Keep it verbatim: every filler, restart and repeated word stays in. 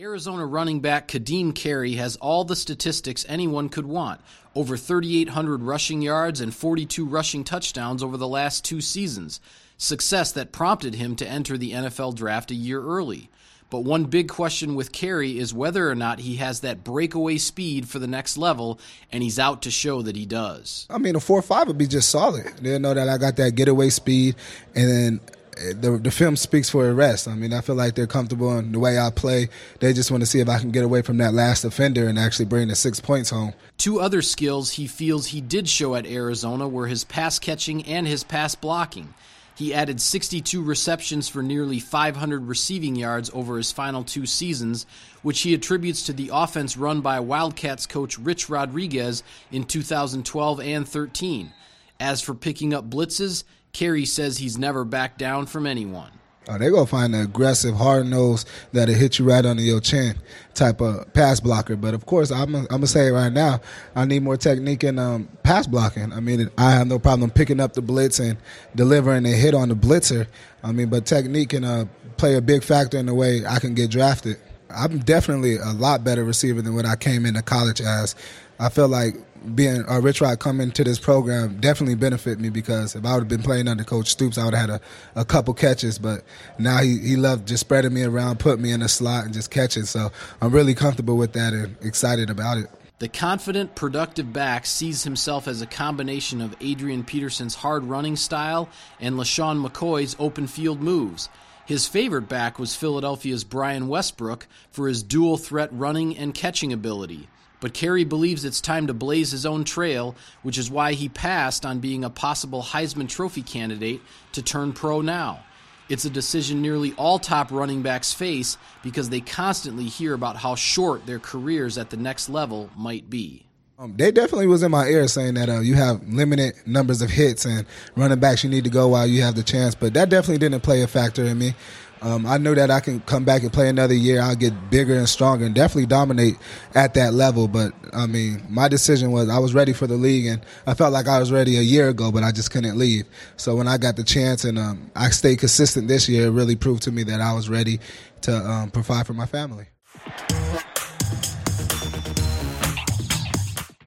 Arizona running back Kadeem Carey has all the statistics anyone could want. Over thirty-eight hundred rushing yards and forty-two rushing touchdowns over the last two seasons. Success that prompted him to enter the N F L draft a year early. But one big question with Carey is whether or not he has that breakaway speed for the next level, and he's out to show that he does. I mean, a four five would be just solid. They'll know that I got that getaway speed, and then the the film speaks for the rest. I mean, I feel like they're comfortable in the way I play. They just want to see if I can get away from that last offender and actually bring the six points home. Two other skills he feels he did show at Arizona were his pass catching and his pass blocking. He added sixty-two receptions for nearly five hundred receiving yards over his final two seasons, which he attributes to the offense run by Wildcats coach Rich Rodriguez in two thousand twelve and thirteen. As for picking up blitzes, Carey says he's never backed down from anyone. Oh, they're going to find an aggressive, hard-nosed that'll hit you right under your chin type of pass blocker. But, of course, I'm going to say it right now, I need more technique in um, pass blocking. I mean, I have no problem picking up the blitz and delivering a hit on the blitzer. I mean, but technique can uh, play a big factor in the way I can get drafted. I'm definitely a lot better receiver than what I came into college as. I feel like being uh, Rich Rod coming to this program definitely benefit me, because if I would have been playing under Coach Stoops, I would have had a, a couple catches. But now he, he loved just spreading me around, put me in a slot, and just catching. So I'm really comfortable with that and excited about it. The confident, productive back sees himself as a combination of Adrian Peterson's hard running style and LaShawn McCoy's open field moves. His favorite back was Philadelphia's Brian Westbrook for his dual threat running and catching ability. But Carey believes it's time to blaze his own trail, which is why he passed on being a possible Heisman Trophy candidate to turn pro now. It's a decision nearly all top running backs face because they constantly hear about how short their careers at the next level might be. Um, they definitely was in my ear saying that uh, you have limited numbers of hits and running backs you need to go while you have the chance, but that definitely didn't play a factor in me. Um, I knew that I can come back and play another year. I'll get bigger and stronger and definitely dominate at that level. But, I mean, my decision was I was ready for the league, and I felt like I was ready a year ago, but I just couldn't leave. So when I got the chance and um, I stayed consistent this year, it really proved to me that I was ready to um, provide for my family.